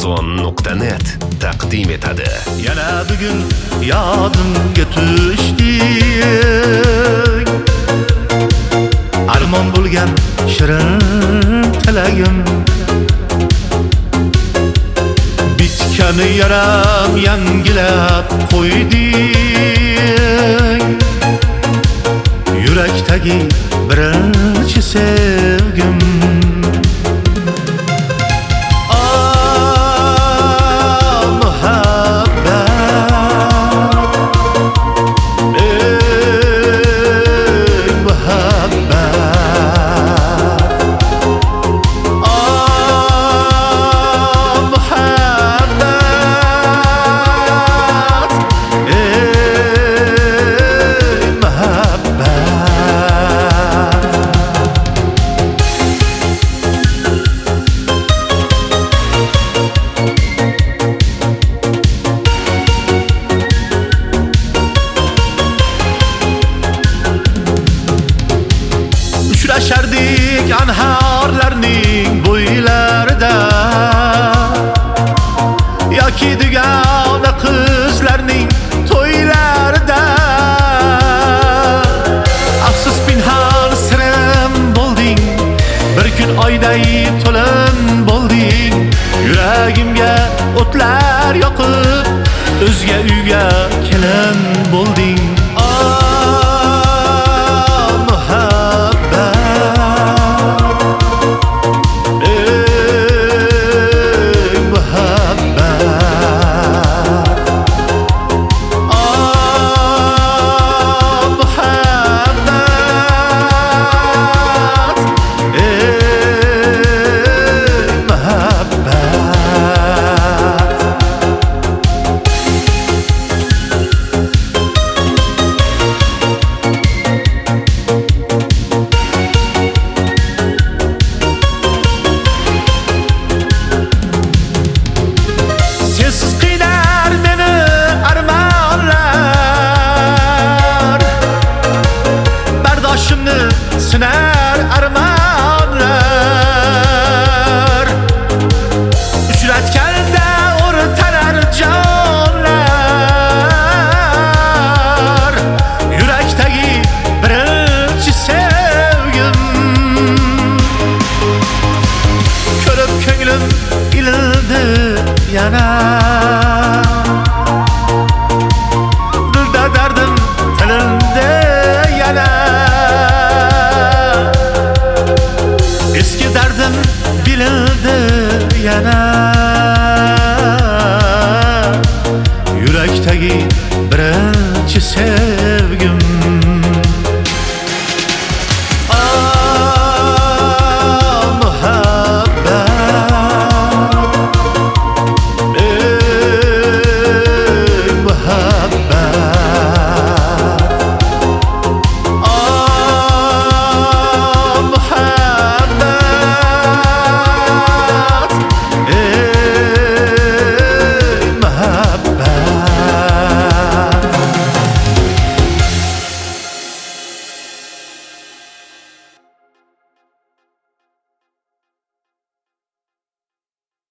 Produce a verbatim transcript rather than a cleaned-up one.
Arzon nuqta net taqdim etadi. Yana bugun yodimga tushding, armon bo'lgan shirin tilagim, bitgan yaram yangilab qo'yding, yurakdagi birinchi sevgim. Uchrashardik anharlarning bo'ylarida, yoki dugona qizlarning to'ylarida. Afsus pinhon sirim bo'lding, bir kun oyday to'lin bo'lding, yuragimga o'tlar yoqib, o'zga uyga kelin bo'lding. Sinar armonlar, uchratganda o'rtanar jonlar, yurakdagi birinchi sevgim. Ko'rib ko'nglim ilildi yana, dilda dardim tilindi yana. Eski dardim bilindi yana, yurakdagi birinchi sevgim.